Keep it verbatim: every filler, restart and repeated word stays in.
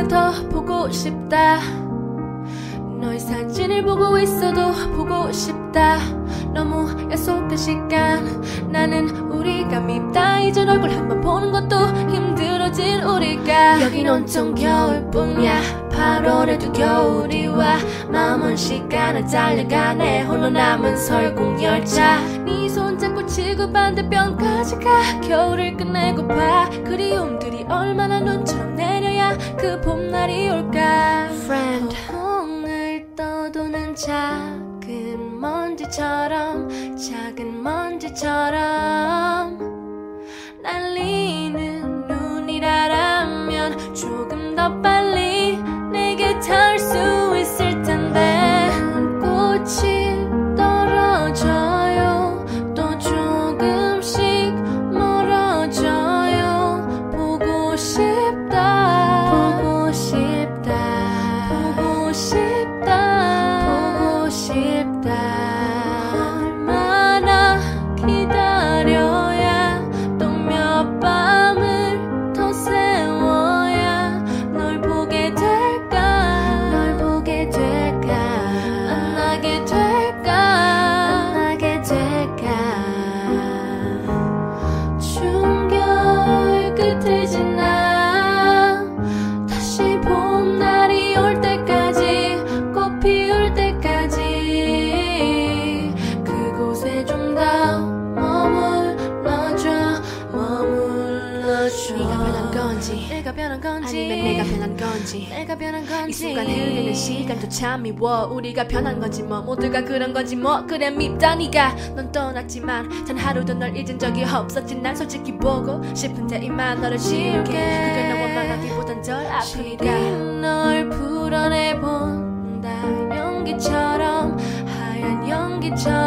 우리가 더 보고 싶다. 너의 사진을 보고 있어도 보고 싶다. 너무 약속한 시간. 나는 우리가 밉다. 이젠 얼굴 한번 보는 것도 힘들어진 우리가. 여긴 온통 겨울뿐이야. 팔월에도 겨울이 와. 마음은 시간을 달려가네. 홀로 남은 설국열차. 네 손잡고 지구 반대편까지 가. 겨울을 끝내고파. 그리움들이 얼마나 눈처럼 내려야 그 봄날이 올까. Friend, 오늘 떠도는 작은 먼지처럼, 작은 먼지처럼 날리는 눈이라면 조금 더 빨리 내게 닿을 수 있을 텐데. 꽃이 떨어져요. 또 조금씩 멀어져요. 보고 싶다. 보고 싶다. 보고 싶다. 보고 싶다. 얼마나 기다려야 또 몇 밤을 더 세워야 널 보게 될까. 널 보게 될까. 만나게 될까. 만나게 될까. 추운 겨울 끝을 지나 다시 봄날이 올 때까지, 꽃 피울 때까지 그곳에 좀 더 머물러줘. 머물러줘. 네가 변한 건지, 내가 변한 건지, 아니면 내가 변한 건지, 내가 변한 건지. 이 순간 흐르는 시간도 참 미워. 우리가 변한 건지 뭐, 모두가 그런 건지 뭐. 그래 밉다 네가. 넌 떠났지만 단 하루도 널 잊은 적이 없었지. 난 솔직히 보고 싶은데 이만 너를 지울게. 그게 너 원망하기보단 덜 아프니까. 널 풀어내본다. 연기처럼, 하얀 연기처럼